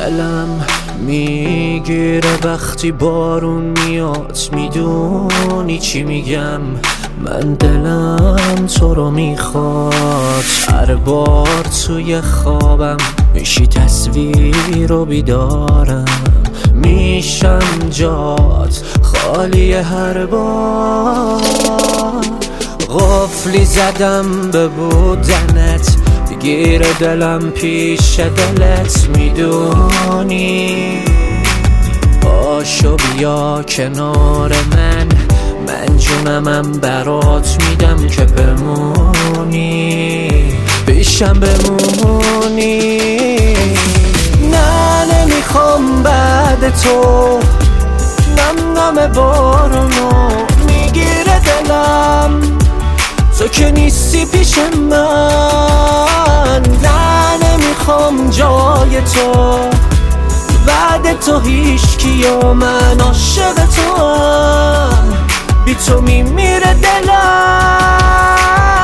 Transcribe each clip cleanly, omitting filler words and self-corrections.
دلم میگیره وقتی بارون میاد. میدونی چی میگم؟ من دلم تو رو میخواد. هر بار توی خوابم میشی تصویر رو بیدارم. میشم جات خالی هر بار. غفلی زدم به بودنت، بگیر دلم پیش دلت. میدونی باشو بیا کنار من جونمم برات میدم که بمونی پیشم بمونی. نه نمیخوام بعد تو نم بارونو میگیره دلم. تو که نیستی پیش من. نه نمیخوام جای تو بعد تو هیچکی و من عاشق توام. بی تو میمیره دلم.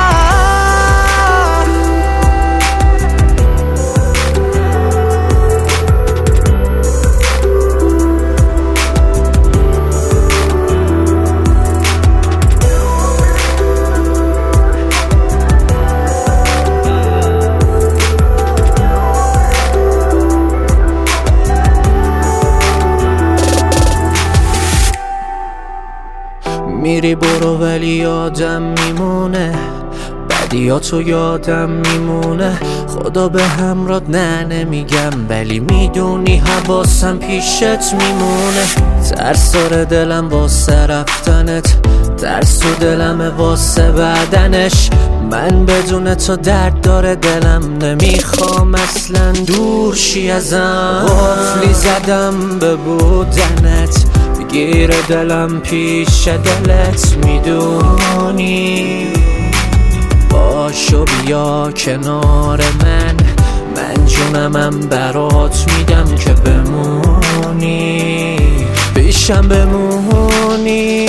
میری برو ولی یادم میمونه، بدیاتو یادم میمونه. خدا به همرات نه نمیگم ولی میدونی حواسم پیشت میمونه. ترس داره دلم واسه رفتنت، ترس تو دلم واسه بعدنش. من بدون تو درد داره دلم، نمیخوام اصلا دور شی ازم. غفلی زدم به بودنت، بگیر دلم پیش دلت. میدونی باشو بیا کنار من جونمم برات میدم که بمونی پیشم بمونی.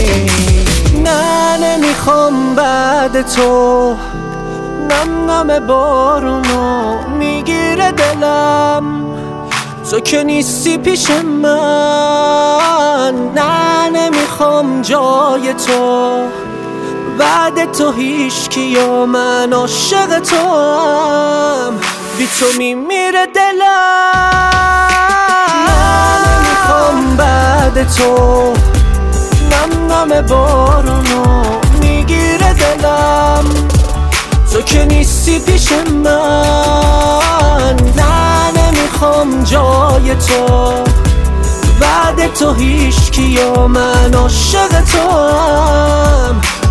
نه نمیخوام بعد تو نم بارونو میگیره دلم. تو که نیستی پیش من. نه نمیخوام جای تو بعد تو هیچکی و من عاشق توام. بی تو میمیره دلم. نه نمیخوام بعد تو نم بارونو میگیره دلم. تو که نیستی پیش من. نه نمیخوام جای تو بعد تو هیچکی و من عاشق توام.